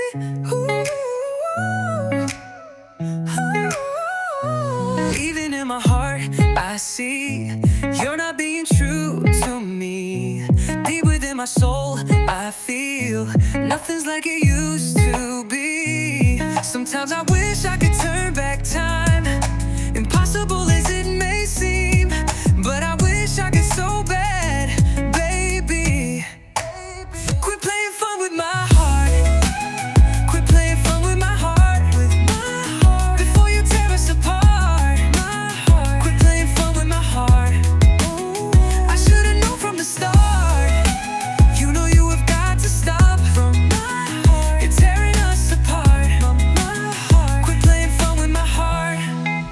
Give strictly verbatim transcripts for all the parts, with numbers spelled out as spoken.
Ooh. Even in my heart, I see you're not being true to me. Deep within my soul, I feel nothing's like it used to be. Sometimes I wish I could turn back time, impossible as it may seem, but I wish I could so bad, baby. Quit playing fun with my heart. Quit playing fun with my heart, with my heart, before you tear us apart. My heart. Quit playing fun with my heart. I should've known from the start. You know you have got to stop. From my heart, you're tearing us apart. From my heart. Quit playing fun with my heart.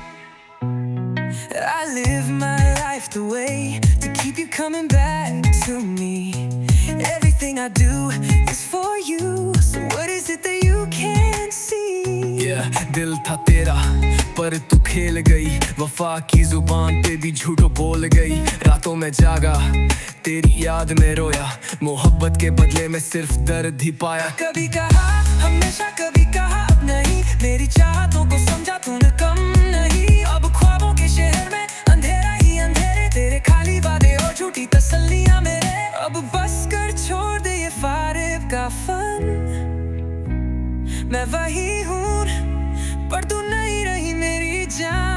I live my life the way to keep you coming back to me. Everything I do is for you. So what is it that you can't see? Yeah, दिल था तेरा पर तू खेल गई, वफा की जुबान पे भी झूठ बोल गई। रातों में जागा तेरी याद में रोया, मोहब्बत के बदले में सिर्फ दर्द ही पाया। कभी कहा हमेशा, कभी कहा अब नहीं, मेरी चाहतों को समझा तूने कम नहीं। अब ख्वाबों के शहर में अंधेरा ही अंधेरे, तेरे खाली वादे और झूठी तसल्लियां मेरे। अब बस कर छोड़ दे ये फारिब का फन, मैं वही हूँ पर तू नहीं रही मेरी जान।